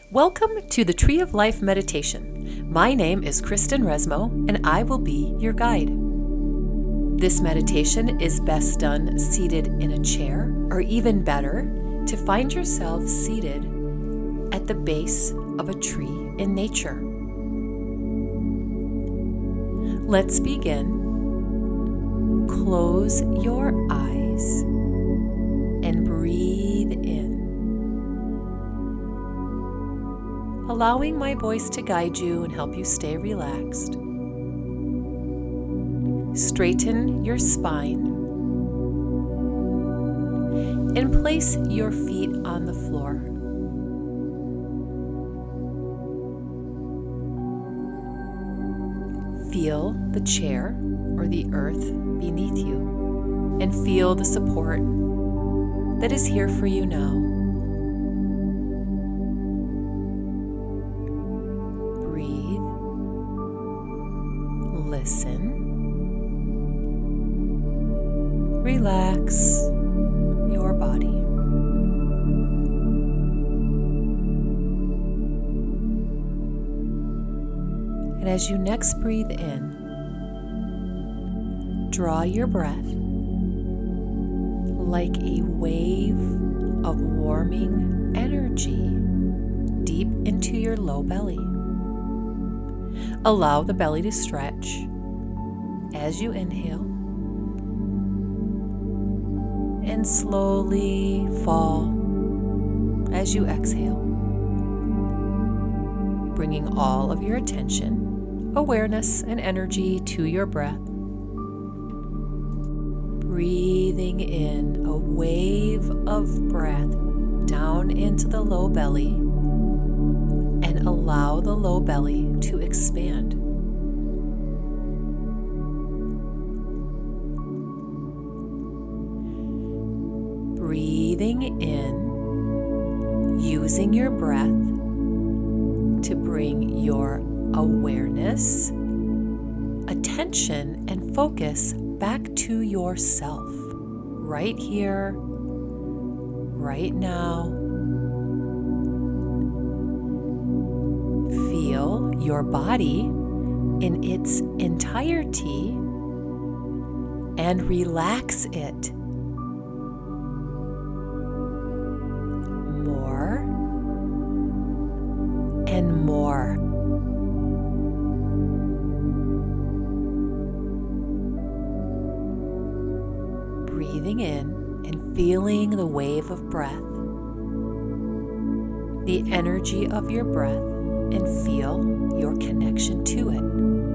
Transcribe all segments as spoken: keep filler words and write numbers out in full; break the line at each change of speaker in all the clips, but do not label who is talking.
Welcome to the Tree of Life Meditation. My name is Kristen Resmo, and I will be your guide. This meditation is best done seated in a chair, or even better, to find yourself seated at the base of a tree in nature. Let's begin. Close your eyes and breathe in. Allowing my voice to guide you and help you stay relaxed. Straighten your spine and place your feet on the floor. Feel the chair or the earth beneath you and feel the support that is here for you now. Listen, relax your body. And as you next breathe in, draw your breath like a wave of warming energy deep into your low belly. Allow the belly to stretch as you inhale and slowly fall as you exhale, bringing all of your attention, awareness, and energy to your breath. Breathing in a wave of breath down into the low belly, and allow the low belly to expand. Breathing in, using your breath to bring your awareness, attention, and focus back to yourself, right here, right now. Feel your body in its entirety and relax it. More and more. Breathing in and feeling the wave of breath, the energy of your breath, and feel your connection to it.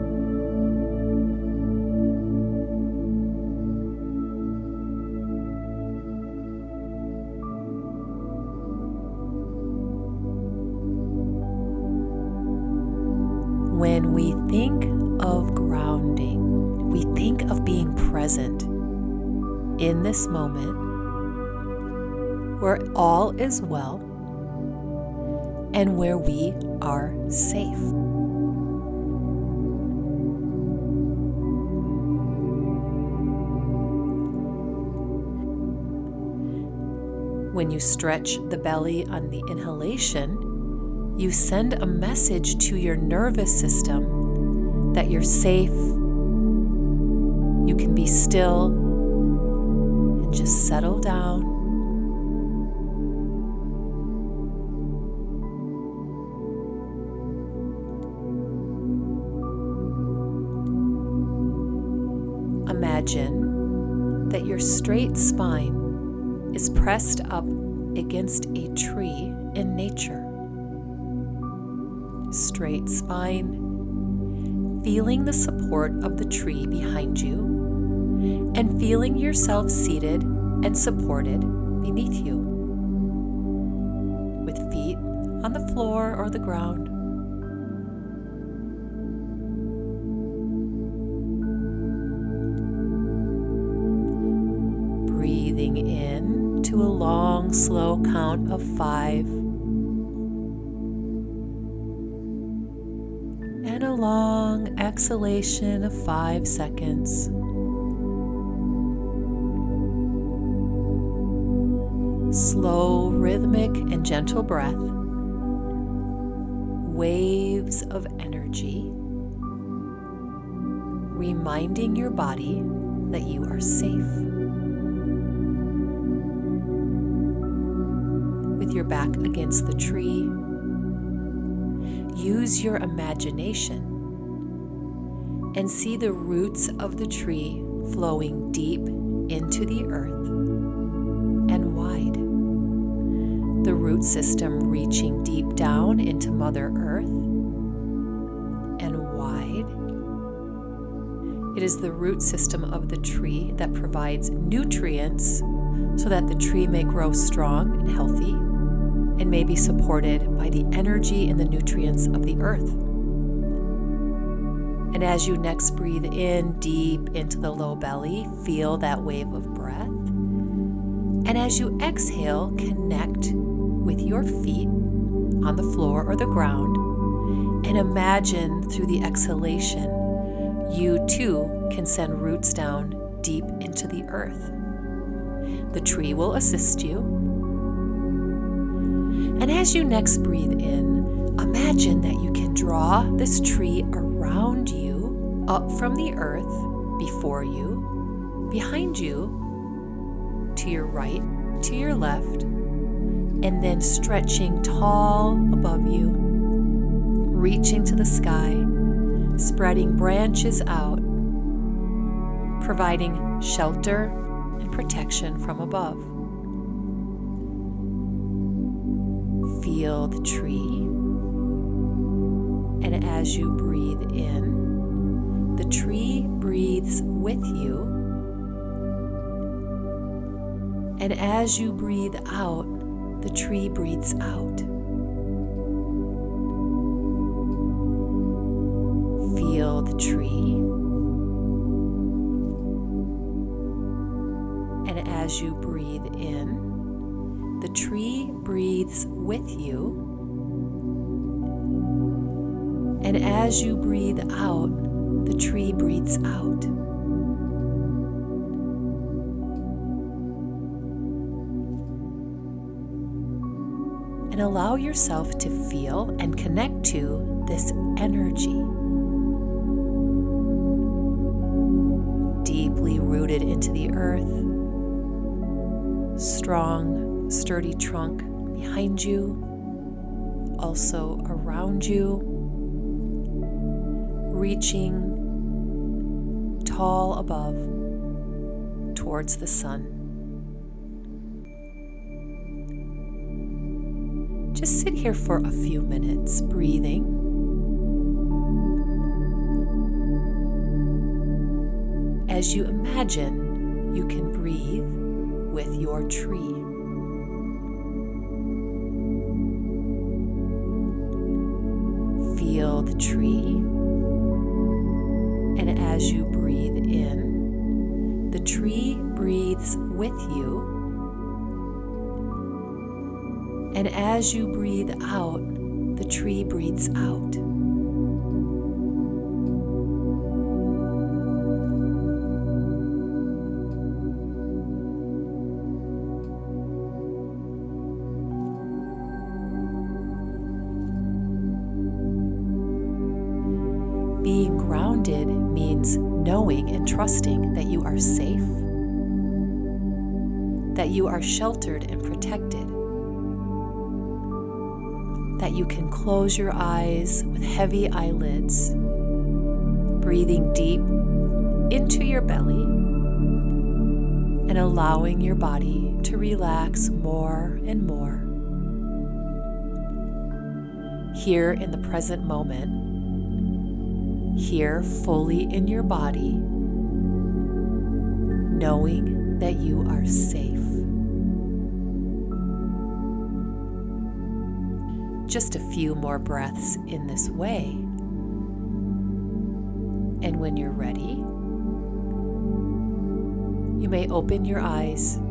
When we think of grounding, we think of being present in this moment where all is well and where we are safe. When you stretch the belly on the inhalation, you send a message to your nervous system that you're safe, you can be still, and just settle down. Imagine that your straight spine is pressed up against a tree in nature. Straight spine, feeling the support of the tree behind you, and feeling yourself seated and supported beneath you, with feet on the floor or the ground. Breathing in to a long, slow count of five, and a long exhalation of five seconds. Slow, rhythmic, and gentle breath waves of energy, reminding your body that you are safe. With your back against the tree, use your imagination and see the roots of the tree flowing deep into the earth and wide. The root system reaching deep down into Mother Earth and wide. It is the root system of the tree that provides nutrients so that the tree may grow strong and healthy and may be supported by the energy and the nutrients of the earth. And as you next breathe in deep into the low belly, feel that wave of breath. And as you exhale, connect with your feet on the floor or the ground and imagine through the exhalation, you too can send roots down deep into the earth. The tree will assist you. And as you next breathe in, imagine that you can draw this tree around you, up from the earth, before you, behind you, to your right, to your left, and then stretching tall above you, reaching to the sky, spreading branches out, providing shelter and protection from above. Feel the tree, and as you breathe in, the tree breathes with you, and as you breathe out, the tree breathes out. Feel the tree, and as you breathe in, the tree breathes with you, and as you breathe out, the tree breathes out. And allow yourself to feel and connect to this energy. Deeply rooted into the earth, strong, sturdy trunk behind you, also around you, reaching tall above towards the sun. Just sit here for a few minutes, breathing. As you imagine you can breathe with your tree. Feel the tree, and as you breathe in, the tree breathes with you, and as you breathe out, the tree breathes out. Being grounded means knowing and trusting that you are safe, that you are sheltered and protected, that you can close your eyes with heavy eyelids, breathing deep into your belly and allowing your body to relax more and more. Here in the present moment, here fully in your body, knowing that you are safe. Just a few more breaths in this way. And when you're ready, you may open your eyes